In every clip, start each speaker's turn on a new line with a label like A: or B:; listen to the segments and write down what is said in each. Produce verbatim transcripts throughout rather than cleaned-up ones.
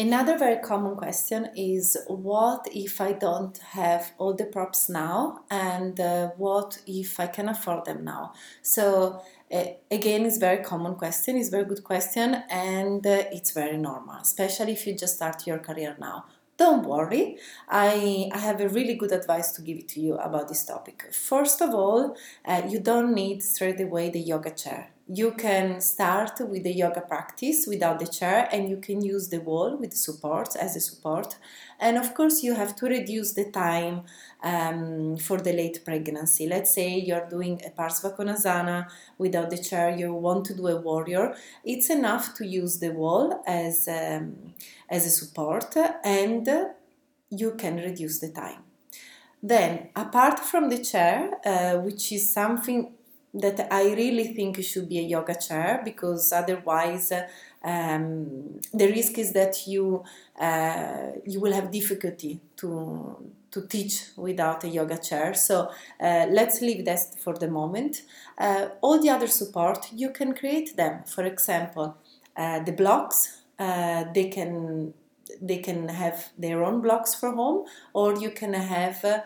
A: Another very common question is, what if I don't have all the props now, and uh, what if I can afford them now? So uh, again, it's very common question, it's very good question, and uh, it's very normal, especially if you just start your career now. Don't worry, I, I have a really good advice to give it to you about this topic. First of all, uh, you don't need straight away the yoga chair. You can start with the yoga practice without the chair, and you can use the wall with support as a support. And of course, you have to reduce the time um, for the late pregnancy. Let's say you're doing a Parsva Konasana without the chair, you want to do a warrior. It's enough to use the wall as, um, as a support, and you can reduce the time. Then, apart from the chair, uh, which is something that I really think should be a yoga chair, because otherwise uh, um, the risk is that you uh, you will have difficulty to to teach without a yoga chair. So uh, let's leave that for the moment. Uh, all the other support, you can create them. For example, uh, the blocks, uh, they can they can have their own blocks for home, or you can have uh,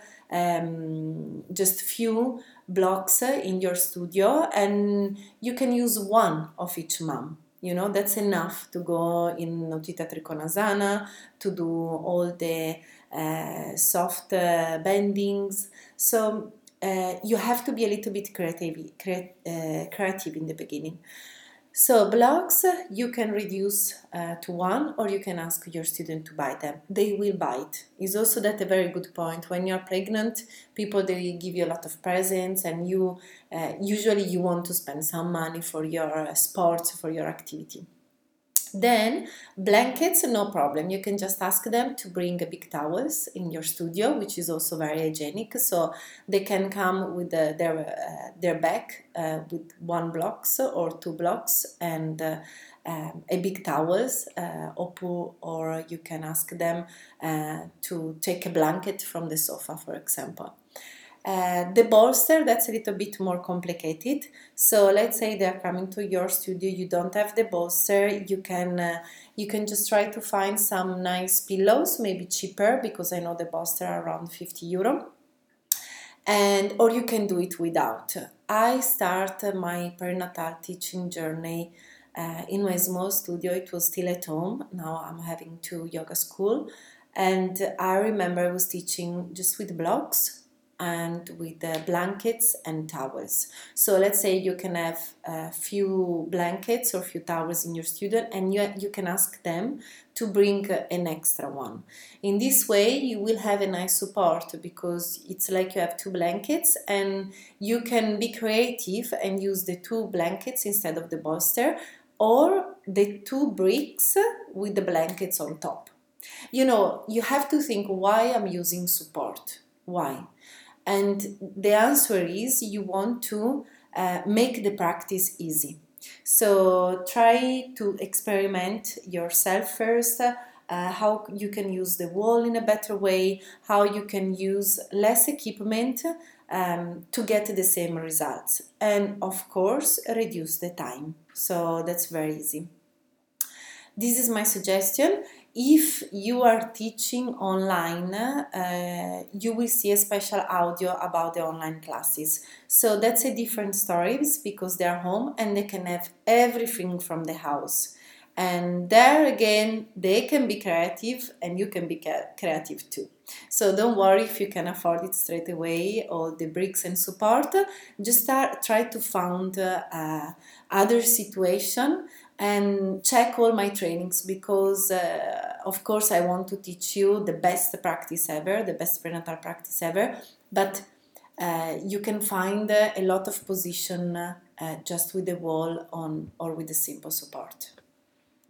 A: um, just few blocks uh, in your studio, and you can use one of each mom. You know, that's enough to go in Utthita Trikonasana, to do all the uh, soft uh, bendings. So uh, you have to be a little bit creative, create, uh, creative in the beginning. So blocks you can reduce uh, to one, or you can ask your student to buy them. They will buy it. Is also that a very good point. When you're pregnant, people, they give you a lot of presents, and you uh, usually you want to spend some money for your sports, for your activity. Then blankets, no problem. You can just ask them to bring big towels in your studio, which is also very hygienic. So they can come with uh, their uh, their bag uh, with one blocks or two blocks and uh, um, a big towels, uh, or, or you can ask them uh, to take a blanket from the sofa, for example. Uh, the bolster, that's a little bit more complicated. So let's say they're coming to your studio, you don't have the bolster, you can uh, you can just try to find some nice pillows, maybe cheaper, because I know the bolster are around fifty euro, and or you can do it without. I start my perinatal teaching journey uh, in my small studio. It was still at home. Now I'm having two yoga school, and I remember I was teaching just with blocks and with uh, blankets and towels. So let's say you can have a few blankets or few towels in your studio, and you, you can ask them to bring uh, an extra one. In this way, you will have a nice support, because it's like you have two blankets, and you can be creative and use the two blankets instead of the bolster, or the two bricks with the blankets on top. You know, you have to think, why I'm using support? Why? And the answer is, you want to uh, make the practice easy. So try to experiment yourself first, uh, how you can use the wall in a better way, how you can use less equipment um, to get the same results. And of course, reduce the time. So that's very easy. This is my suggestion. If you are teaching online, uh, you will see a special audio about the online classes. So that's a different story, because they are home and they can have everything from the house. And there again, they can be creative, and you can be creative too. So don't worry if you can afford it straight away, all the bricks and support. Just start, try to find uh, uh, other situation and check all my trainings, because uh, of course I want to teach you the best practice ever, the best prenatal practice ever, but uh, you can find uh, a lot of position uh, just with the wall on or with a simple support.